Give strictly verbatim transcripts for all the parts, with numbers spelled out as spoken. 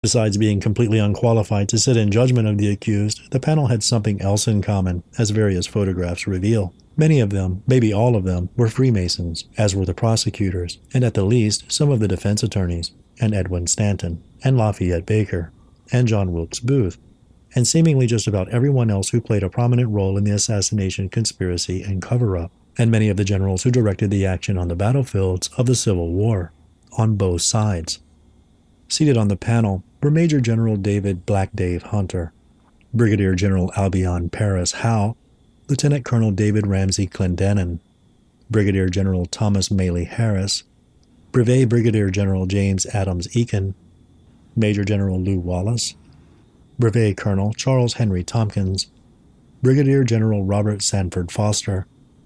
Besides being completely unqualified to sit in judgment of the accused, the panel had something else in common, as various photographs reveal. Many of them, maybe all of them, were Freemasons, as were the prosecutors, and at the least, some of the defense attorneys, and Edwin Stanton, and Lafayette Baker, and John Wilkes Booth, and seemingly just about everyone else who played a prominent role in the assassination conspiracy and cover-up, and many of the generals who directed the action on the battlefields of the Civil War, on both sides. Seated on the panel were Major General David Black Dave Hunter, Brigadier General Albion Paris Howe, Lieutenant Colonel David Ramsey Clendenin, Brigadier General Thomas Maley Harris, Brevet Brigadier General James Adams Eakin, Major General Lew Wallace, Brevet Colonel Charles Henry Tompkins, Brigadier General Robert Sanford Foster,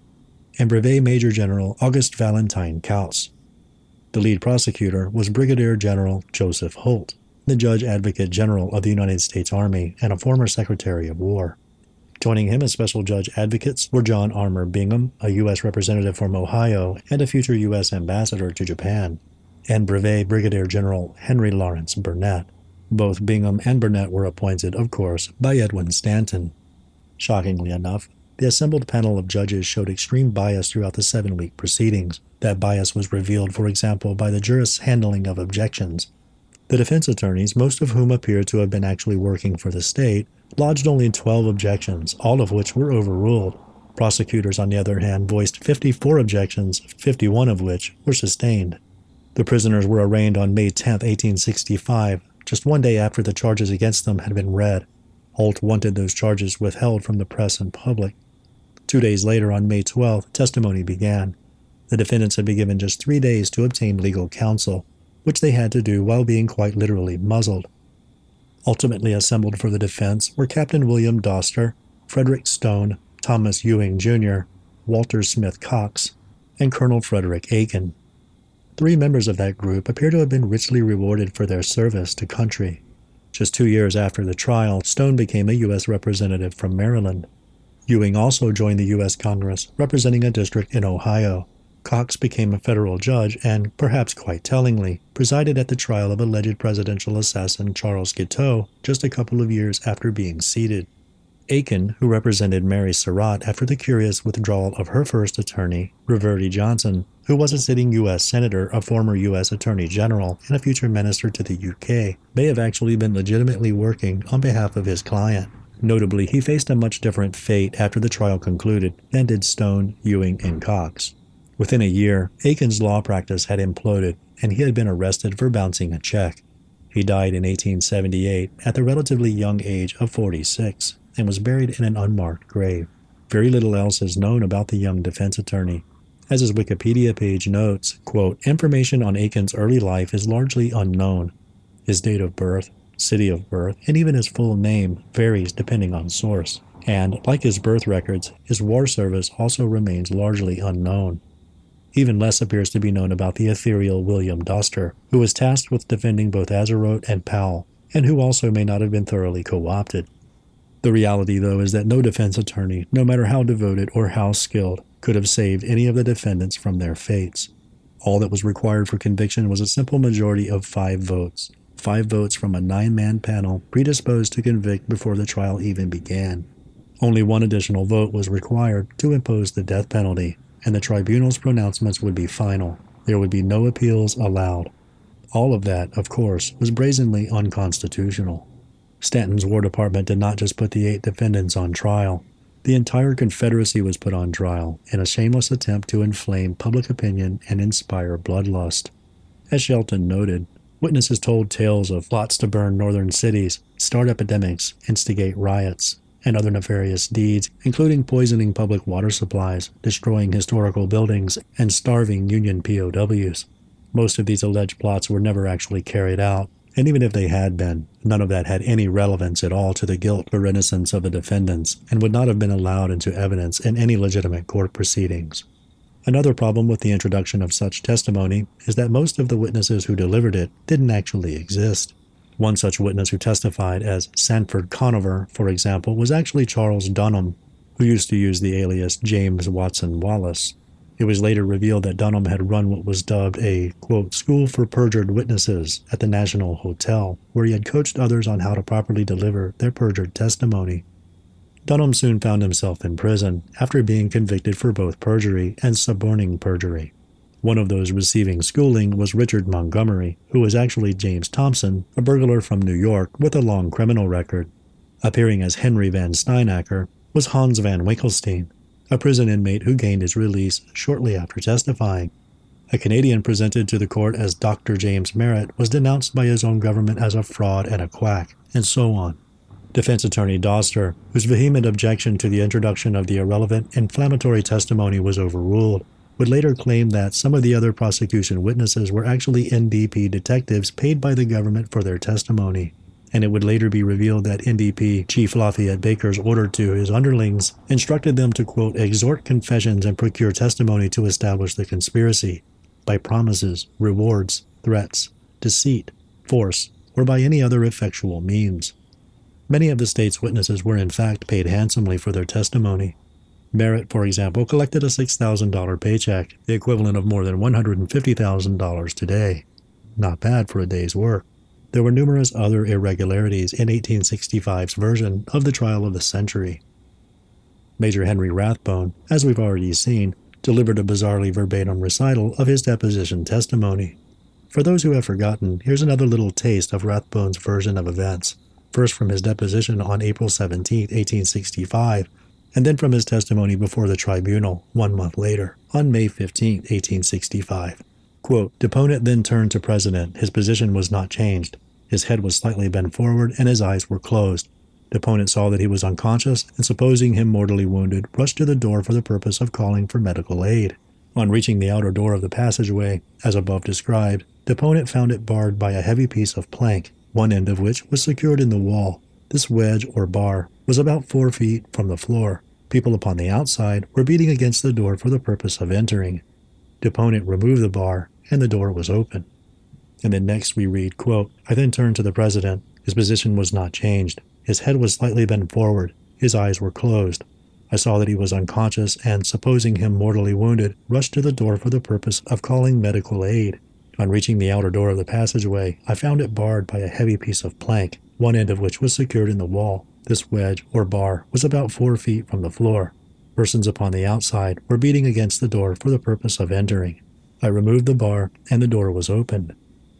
and Brevet Major General August Valentine Kaus. The lead prosecutor was Brigadier General Joseph Holt, the Judge Advocate General of the United States Army and a former Secretary of War. Joining him as special judge advocates were John Armour Bingham, a U S representative from Ohio and a future U S ambassador to Japan, and Brevet Brigadier General Henry Lawrence Burnett. Both Bingham and Burnett were appointed, of course, by Edwin Stanton. Shockingly enough, the assembled panel of judges showed extreme bias throughout the seven-week proceedings. That bias was revealed, for example, by the jurists' handling of objections. The defense attorneys, most of whom appeared to have been actually working for the state, lodged only twelve objections, all of which were overruled. Prosecutors, on the other hand, voiced fifty-four objections, fifty-one of which were sustained. The prisoners were arraigned on May tenth, eighteen sixty-five, just one day after the charges against them had been read. Holt wanted those charges withheld from the press and public. Two days later, on May twelfth, testimony began. The defendants had been given just three days to obtain legal counsel, which they had to do while being quite literally muzzled. Ultimately assembled for the defense were Captain William Doster, Frederick Stone, Thomas Ewing Junior, Walter Smith Cox, and Colonel Frederick Aiken. Three members of that group appear to have been richly rewarded for their service to country. Just two years after the trial, Stone became a U S representative from Maryland. Ewing also joined the U S Congress, representing a district in Ohio. Cox became a federal judge and, perhaps quite tellingly, presided at the trial of alleged presidential assassin Charles Guiteau just a couple of years after being seated. Aiken, who represented Mary Surratt after the curious withdrawal of her first attorney, Reverdy Johnson, who was a sitting U S senator, a former U S attorney general, and a future minister to the U K, may have actually been legitimately working on behalf of his client. Notably, he faced a much different fate after the trial concluded than did Stone, Ewing, and Cox. Within a year, Aiken's law practice had imploded, and he had been arrested for bouncing a check. He died in eighteen seventy-eight at the relatively young age of forty-six, and was buried in an unmarked grave. Very little else is known about the young defense attorney. As his Wikipedia page notes, quote, information on Aiken's early life is largely unknown. His date of birth, city of birth, and even his full name varies depending on source. And, like his birth records, his war service also remains largely unknown. Even less appears to be known about the ethereal William Doster, who was tasked with defending both Azeroth and Powell, and who also may not have been thoroughly co-opted. The reality, though, is that no defense attorney, no matter how devoted or how skilled, could have saved any of the defendants from their fates. All that was required for conviction was a simple majority of five votes, five votes from a nine-man panel predisposed to convict before the trial even began. Only one additional vote was required to impose the death penalty, and the tribunal's pronouncements would be final. There would be no appeals allowed. All of that, of course, was brazenly unconstitutional. Stanton's War Department did not just put the eight defendants on trial. The entire Confederacy was put on trial in a shameless attempt to inflame public opinion and inspire bloodlust. As Shelton noted, witnesses told tales of plots to burn northern cities, start epidemics, instigate riots, and other nefarious deeds, including poisoning public water supplies, destroying historical buildings, and starving Union P O Ws. Most of these alleged plots were never actually carried out, and even if they had been, none of that had any relevance at all to the guilt or innocence of the defendants, and would not have been allowed into evidence in any legitimate court proceedings. Another problem with the introduction of such testimony is that most of the witnesses who delivered it didn't actually exist. One such witness who testified as Sanford Conover, for example, was actually Charles Dunham, who used to use the alias James Watson Wallace. It was later revealed that Dunham had run what was dubbed a, quote, school for perjured witnesses at the National Hotel, where he had coached others on how to properly deliver their perjured testimony. Dunham soon found himself in prison after being convicted for both perjury and suborning perjury. One of those receiving schooling was Richard Montgomery, who was actually James Thompson, a burglar from New York with a long criminal record. Appearing as Henry Van Steinacker was Hans Van Winkelstein, a prison inmate who gained his release shortly after testifying. A Canadian presented to the court as Doctor James Merritt was denounced by his own government as a fraud and a quack, and so on. Defense attorney Doster, whose vehement objection to the introduction of the irrelevant, inflammatory testimony was overruled, would later claim that some of the other prosecution witnesses were actually N D P detectives paid by the government for their testimony, and it would later be revealed that N D P Chief Lafayette Baker's order to his underlings instructed them to, quote, exhort confessions and procure testimony to establish the conspiracy by promises, rewards, threats, deceit, force, or by any other effectual means. Many of the state's witnesses were in fact paid handsomely for their testimony. Merritt, for example, collected a six thousand dollars paycheck, the equivalent of more than one hundred fifty thousand dollars today. Not bad for a day's work. There were numerous other irregularities in eighteen sixty-five's version of the trial of the century. Major Henry Rathbone, as we've already seen, delivered a bizarrely verbatim recital of his deposition testimony. For those who have forgotten, here's another little taste of Rathbone's version of events, first from his deposition on April seventeenth, eighteen sixty-five, and then from his testimony before the tribunal one month later, on May fifteenth, eighteen sixty-five. Quote, deponent then turned to President. His position was not changed. His head was slightly bent forward and his eyes were closed. Deponent saw that he was unconscious and, supposing him mortally wounded, rushed to the door for the purpose of calling for medical aid. On reaching the outer door of the passageway, as above described, deponent found it barred by a heavy piece of plank, one end of which was secured in the wall. This wedge, or bar, was about four feet from the floor. People upon the outside were beating against the door for the purpose of entering. Deponent removed the bar, and the door was open. And then next we read, quote, I then turned to the president. His position was not changed. His head was slightly bent forward. His eyes were closed. I saw that he was unconscious and, supposing him mortally wounded, rushed to the door for the purpose of calling medical aid. On reaching the outer door of the passageway, I found it barred by a heavy piece of plank, one end of which was secured in the wall. This wedge, or bar, was about four feet from the floor. Persons upon the outside were beating against the door for the purpose of entering. I removed the bar, and the door was opened.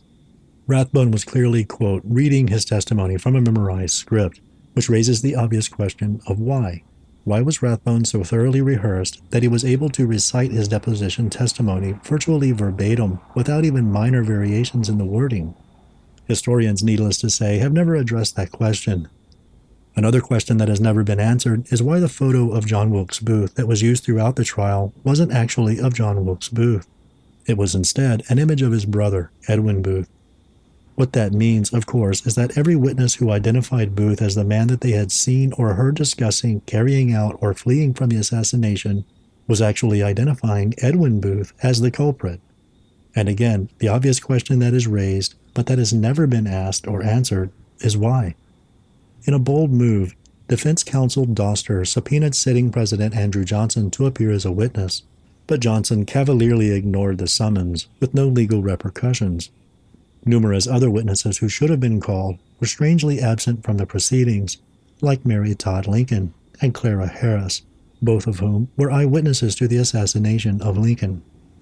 Rathbone was clearly, quote, reading his testimony from a memorized script, which raises the obvious question of why. Why was Rathbone so thoroughly rehearsed that he was able to recite his deposition testimony virtually verbatim without even minor variations in the wording? Historians, needless to say, have never addressed that question. Another question that has never been answered is why the photo of John Wilkes Booth that was used throughout the trial wasn't actually of John Wilkes Booth. It was instead an image of his brother, Edwin Booth. What that means, of course, is that every witness who identified Booth as the man that they had seen or heard discussing carrying out or fleeing from the assassination was actually identifying Edwin Booth as the culprit. And again, the obvious question that is raised, but that has never been asked or answered, is why. In a bold move, defense counsel Doster subpoenaed sitting President Andrew Johnson to appear as a witness, but Johnson cavalierly ignored the summons with no legal repercussions. Numerous other witnesses who should have been called were strangely absent from the proceedings, like Mary Todd Lincoln and Clara Harris, both of whom were eyewitnesses to the assassination of Lincoln.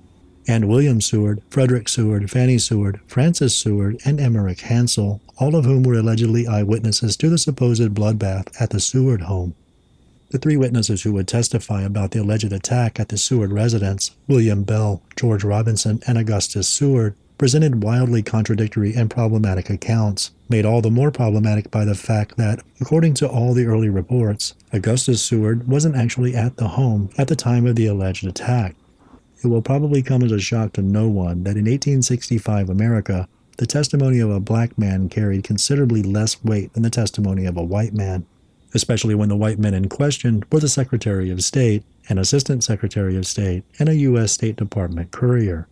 And William Seward, Frederick Seward, Fanny Seward, Francis Seward, and Emmerich Hansel, all of whom were allegedly eyewitnesses to the supposed bloodbath at the Seward home. The three witnesses who would testify about the alleged attack at the Seward residence, William Bell, George Robinson, and Augustus Seward, presented wildly contradictory and problematic accounts, made all the more problematic by the fact that, according to all the early reports, Augustus Seward wasn't actually at the home at the time of the alleged attack. It will probably come as a shock to no one that in eighteen sixty-five America, the testimony of a black man carried considerably less weight than the testimony of a white man, especially when the white men in question were the Secretary of State, an Assistant Secretary of State, and a U S State Department courier.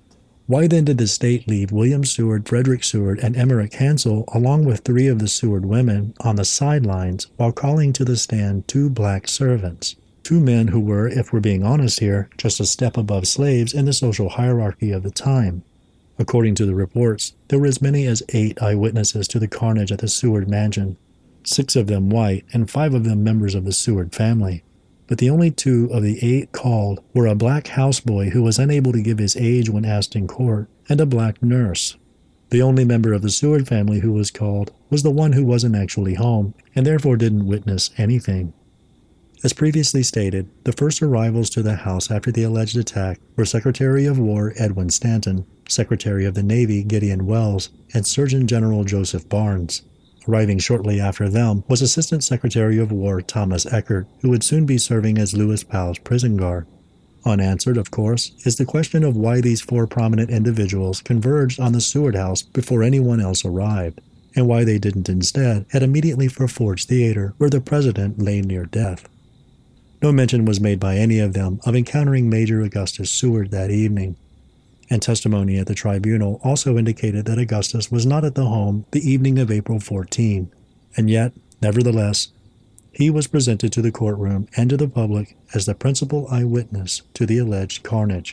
Why then did the state leave William Seward, Frederick Seward, and Emmerich Hansel, along with three of the Seward women, on the sidelines while calling to the stand two black servants, Two men who were, if we're being honest here, just a step above slaves in the social hierarchy of the time. According to the reports, there were as many as eight eyewitnesses to the carnage at the Seward mansion, six of them white and five of them members of the Seward family. But the only two of the eight called were a black houseboy who was unable to give his age when asked in court, and a black nurse. The only member of the Seward family who was called was the one who wasn't actually home, and therefore didn't witness anything. As previously stated, the first arrivals to the house after the alleged attack were Secretary of War Edwin Stanton, Secretary of the Navy Gideon Wells, and Surgeon General Joseph Barnes. Arriving shortly after them was Assistant Secretary of War Thomas Eckert, who would soon be serving as Lewis Powell's prison guard. Unanswered, of course, is the question of why these four prominent individuals converged on the Seward house before anyone else arrived, and why they didn't instead head immediately for Ford's Theater, where the president lay near death. No mention was made by any of them of encountering Major Augustus Seward that evening, and testimony at the tribunal also indicated that Augustus was not at the home the evening of April fourteenth, and yet, nevertheless, he was presented to the courtroom and to the public as the principal eyewitness to the alleged carnage.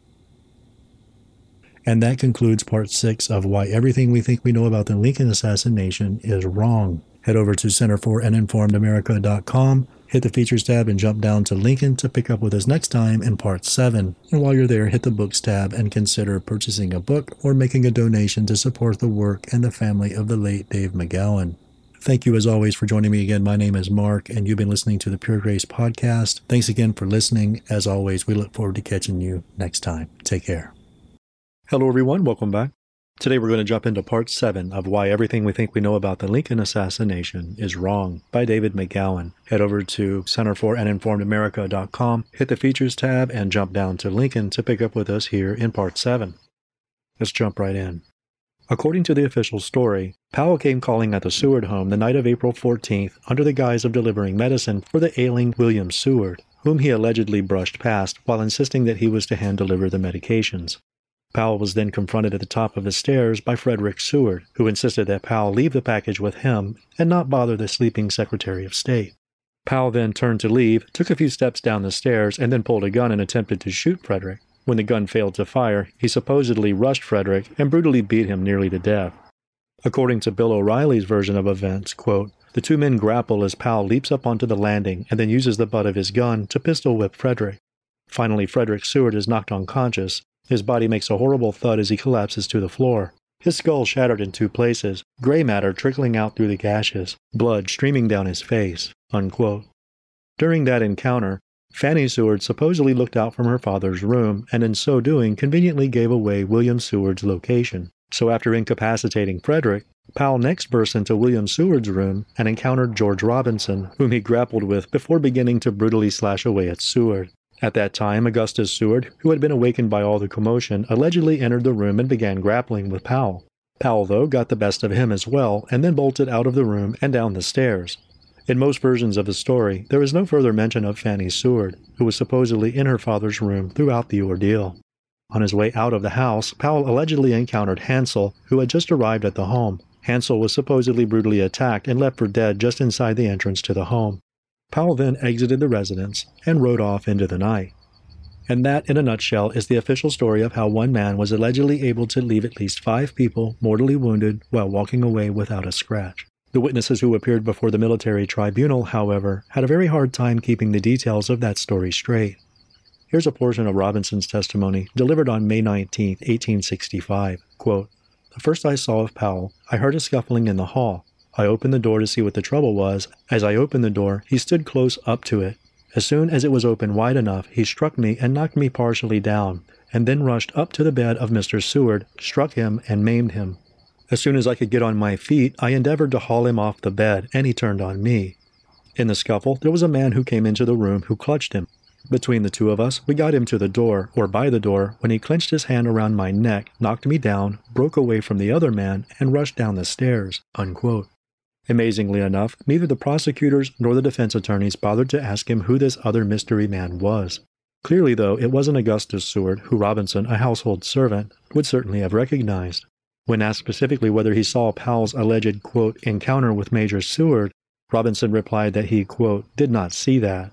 And that concludes part six of Why Everything We Think We Know About the Lincoln Assassination is Wrong. Head over to center for an informed america dot com, hit the Features tab, and jump down to Lincoln to pick up with us next time in part seven. And while you're there, hit the Books tab and consider purchasing a book or making a donation to support the work and the family of the late Dave McGowan. Thank you as always for joining me again. My name is Mark, and you've been listening to the Pure Grace Podcast. Thanks again for listening. As always, we look forward to catching you next time. Take care. Hello, everyone. Welcome back. Today we're going to jump into part seven of Why Everything We Think We Know About the Lincoln Assassination is Wrong by David McGowan. Head over to center for an informed america dot com, hit the Features tab, and jump down to Lincoln to pick up with us here in part seven. Let's jump right in. According to the official story, Powell came calling at the Seward home the night of April fourteenth under the guise of delivering medicine for the ailing William Seward, whom he allegedly brushed past while insisting that he was to hand-deliver the medications. Powell was then confronted at the top of the stairs by Frederick Seward, who insisted that Powell leave the package with him and not bother the sleeping Secretary of State. Powell then turned to leave, took a few steps down the stairs, and then pulled a gun and attempted to shoot Frederick. When the gun failed to fire, he supposedly rushed Frederick and brutally beat him nearly to death. According to Bill O'Reilly's version of events, quote, the two men grapple as Powell leaps up onto the landing and then uses the butt of his gun to pistol whip Frederick. Finally, Frederick Seward is knocked unconscious. His body makes a horrible thud as he collapses to the floor. His skull shattered in two places, gray matter trickling out through the gashes, blood streaming down his face, unquote. During that encounter, Fanny Seward supposedly looked out from her father's room and in so doing conveniently gave away William Seward's location. So after incapacitating Frederick, Powell next burst into William Seward's room and encountered George Robinson, whom he grappled with before beginning to brutally slash away at Seward. At that time, Augustus Seward, who had been awakened by all the commotion, allegedly entered the room and began grappling with Powell. Powell, though, got the best of him as well, and then bolted out of the room and down the stairs. In most versions of the story, there is no further mention of Fanny Seward, who was supposedly in her father's room throughout the ordeal. On his way out of the house, Powell allegedly encountered Hansel, who had just arrived at the home. Hansel was supposedly brutally attacked and left for dead just inside the entrance to the home. Powell then exited the residence and rode off into the night. And that, in a nutshell, is the official story of how one man was allegedly able to leave at least five people mortally wounded while walking away without a scratch. The witnesses who appeared before the military tribunal, however, had a very hard time keeping the details of that story straight. Here's a portion of Robinson's testimony delivered on May nineteenth, eighteen sixty-five. Quote, the first I saw of Powell, I heard a scuffling in the hall. I opened the door to see what the trouble was. As I opened the door, he stood close up to it. As soon as it was open wide enough, he struck me and knocked me partially down, and then rushed up to the bed of Mister Seward, struck him, and maimed him. As soon as I could get on my feet, I endeavored to haul him off the bed, and he turned on me. In the scuffle, there was a man who came into the room who clutched him. Between the two of us, we got him to the door, or by the door, when he clenched his hand around my neck, knocked me down, broke away from the other man, and rushed down the stairs, unquote. Amazingly enough, neither the prosecutors nor the defense attorneys bothered to ask him who this other mystery man was. Clearly, though, it wasn't Augustus Seward, who Robinson, a household servant, would certainly have recognized. When asked specifically whether he saw Powell's alleged, quote, encounter with Major Seward, Robinson replied that he, quote, did not see that.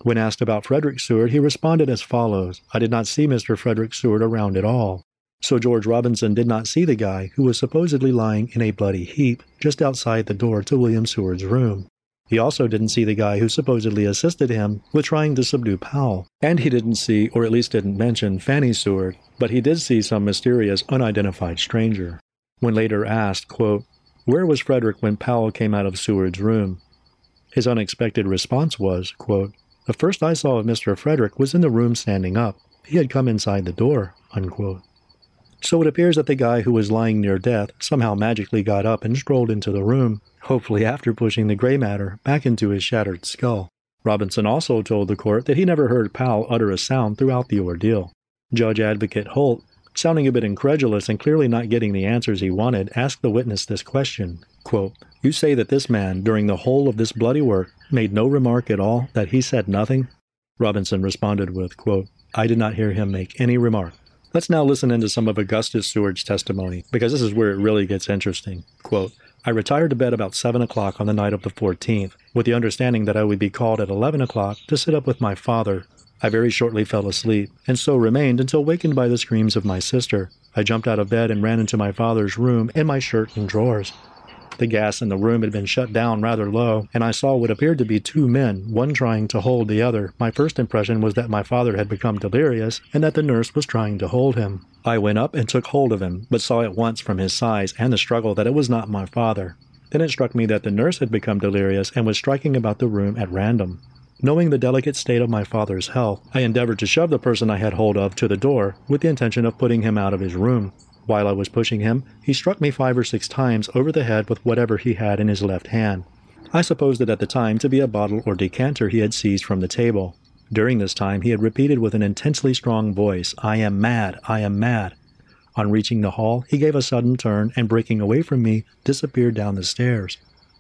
When asked about Frederick Seward, he responded as follows: "I did not see Mister Frederick Seward around at all." So George Robinson did not see the guy who was supposedly lying in a bloody heap just outside the door to William Seward's room. He also didn't see the guy who supposedly assisted him with trying to subdue Powell. And he didn't see, or at least didn't mention, Fanny Seward, but he did see some mysterious, unidentified stranger. When later asked, quote, "Where was Frederick when Powell came out of Seward's room?" his unexpected response was, quote, "The first I saw of Mister Frederick was in the room standing up. He had come inside the door," unquote. So it appears that the guy who was lying near death somehow magically got up and strolled into the room, hopefully after pushing the gray matter back into his shattered skull. Robinson also told the court that he never heard Powell utter a sound throughout the ordeal. Judge Advocate Holt, sounding a bit incredulous and clearly not getting the answers he wanted, asked the witness this question, quote, "You say that this man, during the whole of this bloody work, made no remark at all, that he said nothing?" Robinson responded with, quote, "I did not hear him make any remark." Let's now listen into some of Augustus Seward's testimony, because this is where it really gets interesting. Quote, "I retired to bed about seven o'clock on the night of the fourteenth, with the understanding that I would be called at eleven o'clock to sit up with my father. I very shortly fell asleep, and so remained until wakened by the screams of my sister. I jumped out of bed and ran into my father's room in my shirt and drawers. The gas in the room had been shut down rather low, and I saw what appeared to be two men, one trying to hold the other. My first impression was that my father had become delirious, and that the nurse was trying to hold him. I went up and took hold of him, but saw at once from his size and the struggle that it was not my father. Then it struck me that the nurse had become delirious and was striking about the room at random. Knowing the delicate state of my father's health, I endeavored to shove the person I had hold of to the door with the intention of putting him out of his room. While I was pushing him, he struck me five or six times over the head with whatever he had in his left hand. I supposed it at the time to be a bottle or decanter he had seized from the table. During this time, he had repeated with an intensely strong voice, 'I am mad, I am mad.' On reaching the hall, he gave a sudden turn and, breaking away from me, disappeared down the stairs."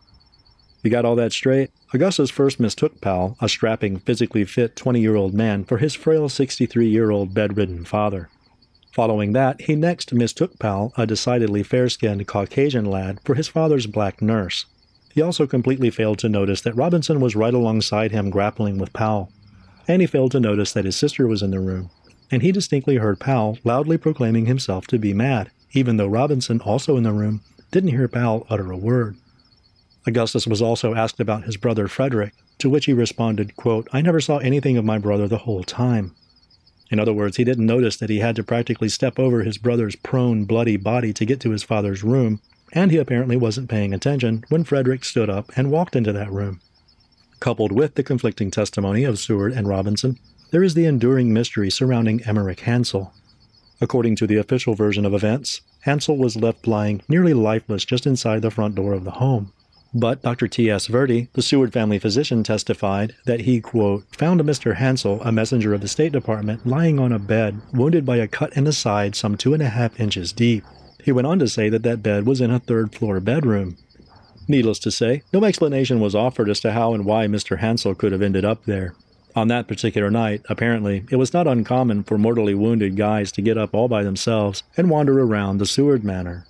You got all that straight? Augustus first mistook Powell, a strapping, physically fit twenty-year-old man, for his frail sixty-three-year-old bedridden father. Following that, he next mistook Powell, a decidedly fair-skinned Caucasian lad, for his father's black nurse. He also completely failed to notice that Robinson was right alongside him grappling with Powell. And he failed to notice that his sister was in the room. And he distinctly heard Powell loudly proclaiming himself to be mad, even though Robinson, also in the room, didn't hear Powell utter a word. Augustus was also asked about his brother Frederick, to which he responded, quote, "I never saw anything of my brother the whole time." In other words, he didn't notice that he had to practically step over his brother's prone, bloody body to get to his father's room, and he apparently wasn't paying attention when Frederick stood up and walked into that room. Coupled with the conflicting testimony of Seward and Robinson, there is the enduring mystery surrounding Emmerich Hansel. According to the official version of events, Hansel was left lying nearly lifeless just inside the front door of the home. But Doctor T S Verdi, the Seward family physician, testified that he, quote, "found Mister Hansel, a messenger of the State Department, lying on a bed, wounded by a cut in the side some two and a half inches deep." He went on to say that that bed was in a third-floor bedroom. Needless to say, no explanation was offered as to how and why Mister Hansel could have ended up there. On that particular night, apparently, it was not uncommon for mortally wounded guys to get up all by themselves and wander around the Seward manor.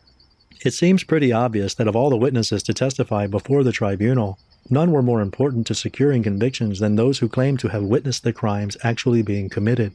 It seems pretty obvious that of all the witnesses to testify before the tribunal, none were more important to securing convictions than those who claimed to have witnessed the crimes actually being committed.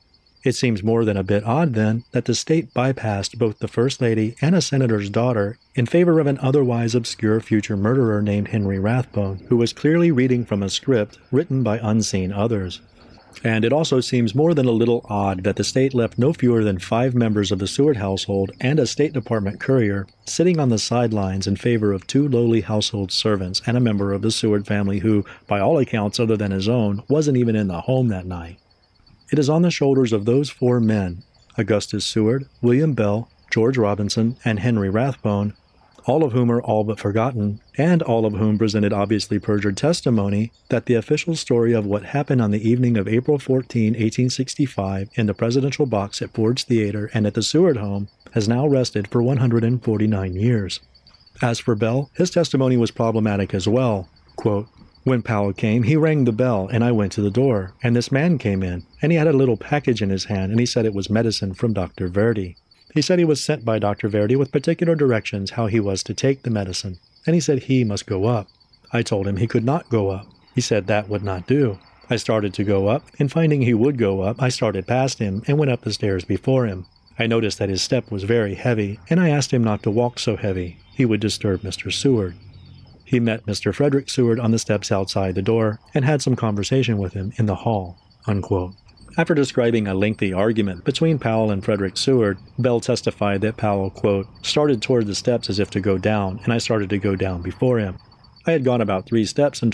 It seems more than a bit odd, then, that the state bypassed both the First Lady and a senator's daughter in favor of an otherwise obscure future murderer named Henry Rathbone, who was clearly reading from a script written by unseen others. And it also seems more than a little odd that the state left no fewer than five members of the Seward household and a State Department courier sitting on the sidelines in favor of two lowly household servants and a member of the Seward family who, by all accounts other than his own, wasn't even in the home that night. It is on the shoulders of those four men, Augustus Seward, William Bell, George Robinson, and Henry Rathbone, all of whom are all but forgotten, and all of whom presented obviously perjured testimony, that the official story of what happened on the evening of April fourteenth, eighteen sixty-five, in the presidential box at Ford's Theater and at the Seward home has now rested for one hundred forty-nine years. As for Bell, his testimony was problematic as well. Quote, "When Powell came, he rang the bell, and I went to the door, and this man came in, and he had a little package in his hand, and he said it was medicine from Doctor Verdi. He said he was sent by Doctor Verdi with particular directions how he was to take the medicine, and he said he must go up. I told him he could not go up. He said that would not do. I started to go up, and finding he would go up, I started past him and went up the stairs before him. I noticed that his step was very heavy, and I asked him not to walk so heavy. He would disturb Mister Seward. He met Mister Frederick Seward on the steps outside the door and had some conversation with him in the hall." Unquote. After describing a lengthy argument between Powell and Frederick Seward, Bell testified that Powell, quote, "started toward the steps as if to go down, and I started to go down before him. I had gone about three steps and